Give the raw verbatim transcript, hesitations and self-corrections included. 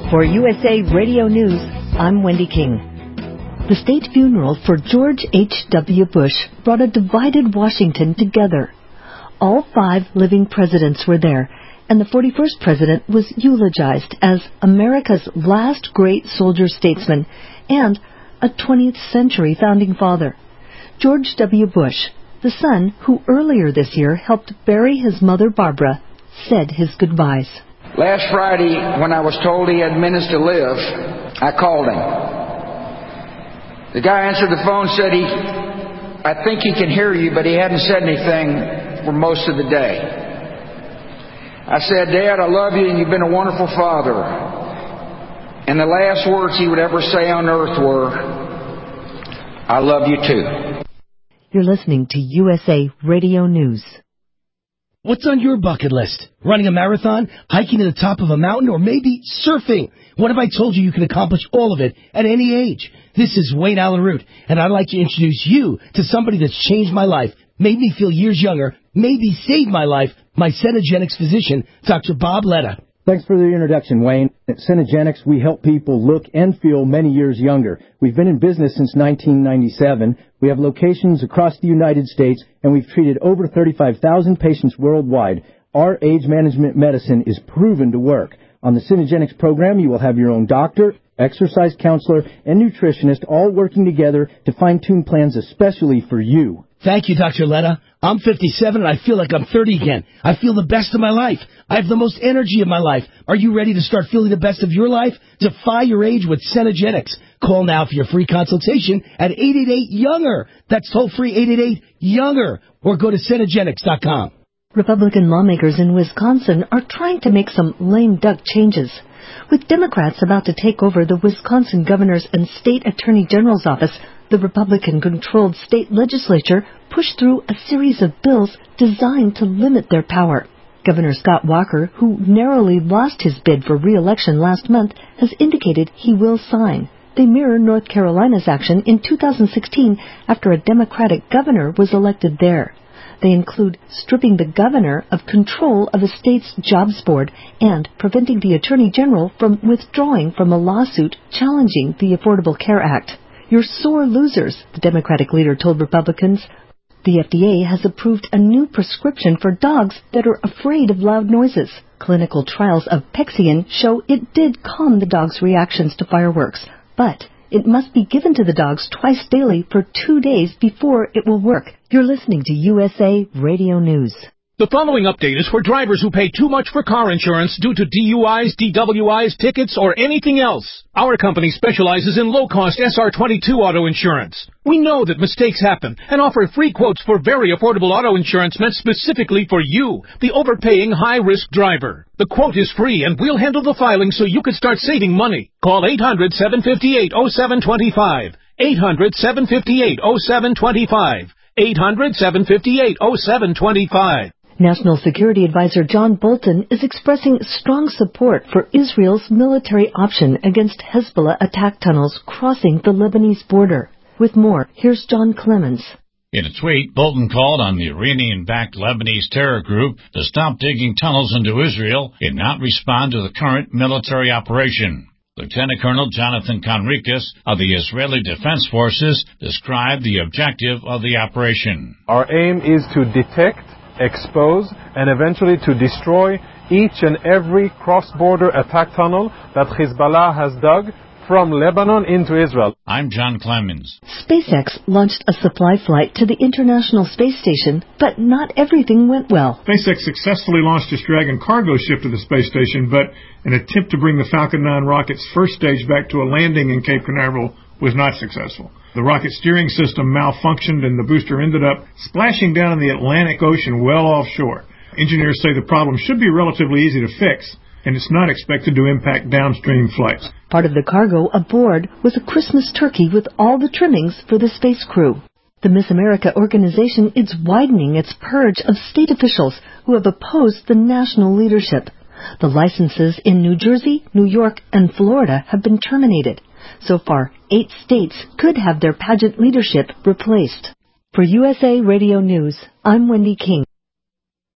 For U S A Radio News, I'm Wendy King. The state funeral for George H W. Bush brought a divided Washington together. All five living presidents were there, and the forty-first president was eulogized as America's last great soldier-statesman and a twentieth century founding father. George W. Bush, the son who earlier this year helped bury his mother Barbara, said his goodbyes. Last Friday, when I was told he had minutes to live, I called him. The guy answered the phone, said he, I think he can hear you, but he hadn't said anything for most of the day. I said, Dad, I love you and you've been a wonderful father. And the last words he would ever say on earth were, I love you too. You're listening to U S A Radio News. What's on your bucket list? Running a marathon, hiking to the top of a mountain, or maybe surfing? What if I told you you can accomplish all of it at any age? This is Wayne Allen Root, and I'd like to introduce you to somebody that's changed my life, made me feel years younger, maybe saved my life, my Cenegenics physician, Doctor Bob Letta. Thanks for the introduction, Wayne. At Cenegenics, we help people look and feel many years younger. We've been in business since nineteen ninety-seven. We have locations across the United States, and we've treated over thirty-five thousand patients worldwide. Our age management medicine is proven to work. On the Cenegenics program, you will have your own doctor, exercise counselor, and nutritionist all working together to fine-tune plans especially for you. Thank you, Doctor Letta. I'm fifty-seven and I feel like I'm thirty again. I feel the best of my life. I have the most energy of my life. Are you ready to start feeling the best of your life? Defy your age with Cenegenics. Call now for your free consultation at eight eight eight, younger. That's toll-free eight eight eight, younger. Or go to Cenegenics dot com. Republican lawmakers in Wisconsin are trying to make some lame duck changes. With Democrats about to take over the Wisconsin governor's and state attorney general's office, the Republican-controlled state legislature pushed through a series of bills designed to limit their power. Governor Scott Walker, who narrowly lost his bid for re-election last month, has indicated he will sign. They mirror North Carolina's action in two thousand sixteen after a Democratic governor was elected there. They include stripping the governor of control of a state's jobs board and preventing the attorney general from withdrawing from a lawsuit challenging the Affordable Care Act. You're sore losers, the Democratic leader told Republicans. The F D A has approved a new prescription for dogs that are afraid of loud noises. Clinical trials of Pexion show it did calm the dog's reactions to fireworks, but it must be given to the dogs twice daily for two days before it will work. You're listening to U S A Radio News. The following update is for drivers who pay too much for car insurance due to D U Is, D W Is, tickets, or anything else. Our company specializes in low-cost S R twenty-two auto insurance. We know that mistakes happen and offer free quotes for very affordable auto insurance meant specifically for you, the overpaying high-risk driver. The quote is free and we'll handle the filing so you can start saving money. Call eight hundred, seven five eight, oh seven two five. eight hundred, seven five eight, oh seven two five. eight hundred, seven five eight, oh seven two five. National Security Advisor John Bolton is expressing strong support for Israel's military option against Hezbollah attack tunnels crossing the Lebanese border. With more, here's John Clemens. In a tweet, Bolton called on the Iranian-backed Lebanese terror group to stop digging tunnels into Israel and not respond to the current military operation. Lieutenant Colonel Jonathan Conricus of the Israeli Defense Forces described the objective of the operation. Our aim is to detect, expose, and eventually to destroy each and every cross-border attack tunnel that Hezbollah has dug from Lebanon into Israel. I'm John Clemens. SpaceX launched a supply flight to the International Space Station, but not everything went well. SpaceX successfully launched its Dragon cargo ship to the space station, but an attempt to bring the Falcon nine rocket's first stage back to a landing in Cape Canaveral was not successful. The rocket steering system malfunctioned and the booster ended up splashing down in the Atlantic Ocean well offshore. Engineers say the problem should be relatively easy to fix, and it's not expected to impact downstream flights. Part of the cargo aboard was a Christmas turkey with all the trimmings for the space crew. The Miss America organization is widening its purge of state officials who have opposed the national leadership. The licenses in New Jersey, New York, and Florida have been terminated. So far, eight states could have their pageant leadership replaced. For U S A Radio News, I'm Wendy King.